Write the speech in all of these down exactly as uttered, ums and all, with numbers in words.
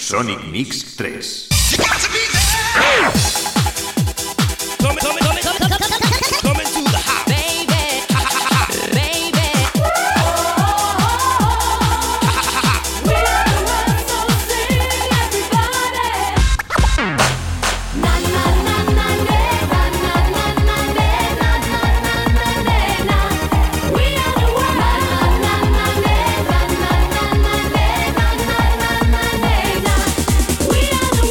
Sonic Mix tres. Coming, coming, coming, coming to the house, baby, baby. We are the ones so sing everybody. Na na na na na na na na na na na na. We are the ones. Na na na na na na na na na na na. We are the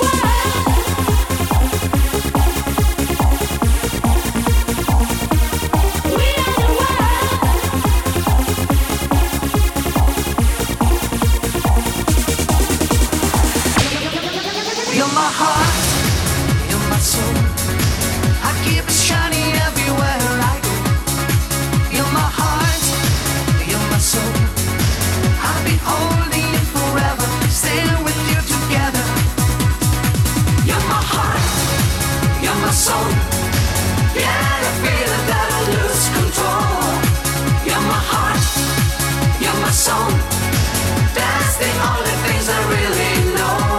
You're my heart, you're my soul. I keep it shining everywhere I go. You're my heart, you're my soul. I'll be holding you forever, staying with you together. You're my heart, you're my soul. Yeah, I feel that I lose control. You're my heart, you're my soul. That's the only things I really know.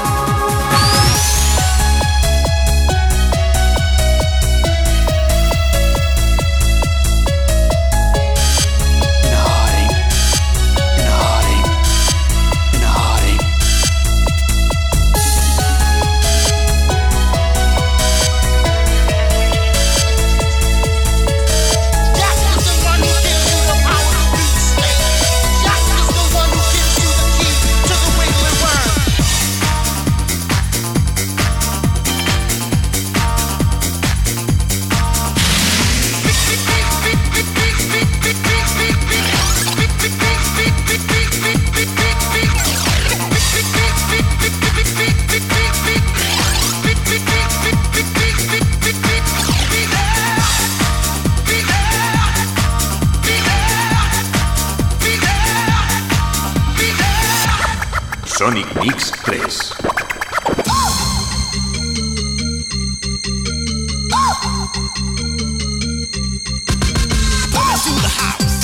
Sonic Mix tres. Coming to the house.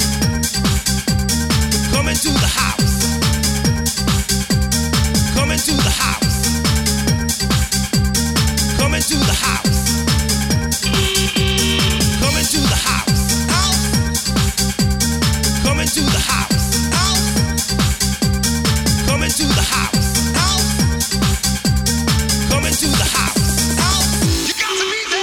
Coming to the house. Coming to the house. Coming to the house. Coming to the house. Coming to the house. Coming to the house. Coming to the house. You got to be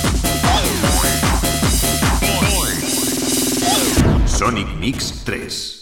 Sonic Mix tres.